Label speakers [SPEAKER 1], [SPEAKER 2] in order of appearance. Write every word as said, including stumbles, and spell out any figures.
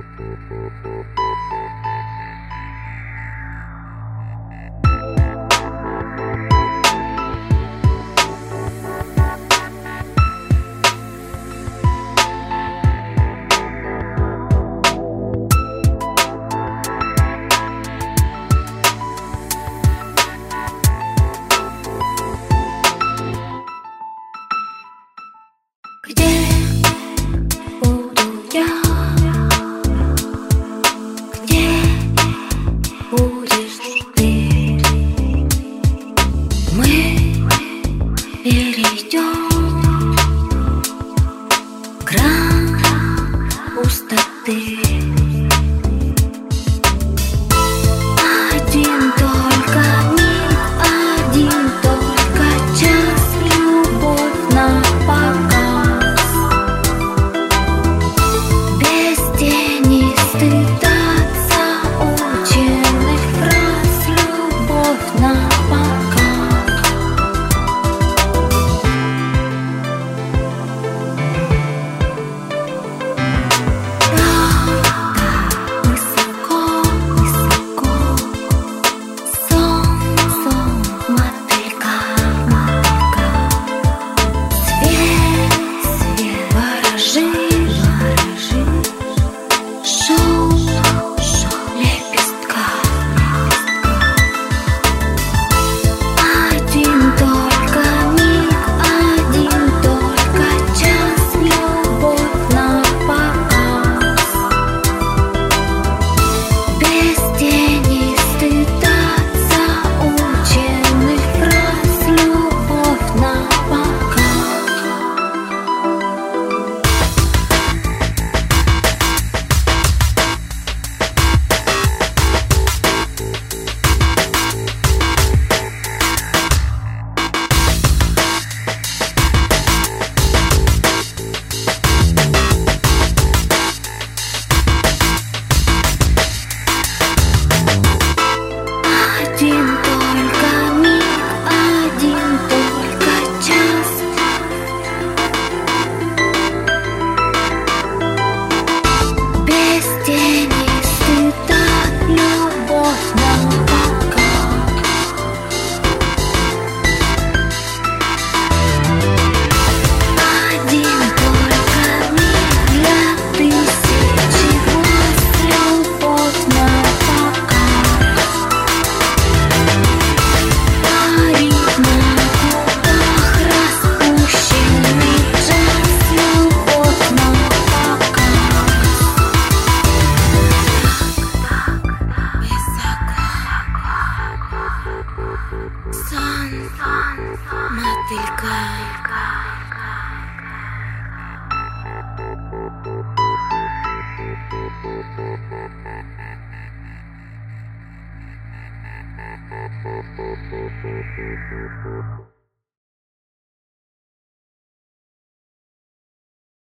[SPEAKER 1] Где буду я? Где будешь ты? Мы перейдем грань пустоты. Один только миг, один только час, любовь на показ. Без тени стыда, заученных фраз, любовь на показ. Высоко, высоко, сон, сон мотылька, мотылька. Свет, свет, ворожи, ворожи. Шум, шум лепестка, лепестка. Один только миг, один только час, любовь на показ. Без тени стыда, заученных фраз, любовь на показ. Один только миг, один только час. Без тени стыда, любовь на показ. Один только миг для тысячи глаз, любовь на показ. Парит на губах распущенный джаз, любовь на показ. Высоко, сон, мотылька. Thank you.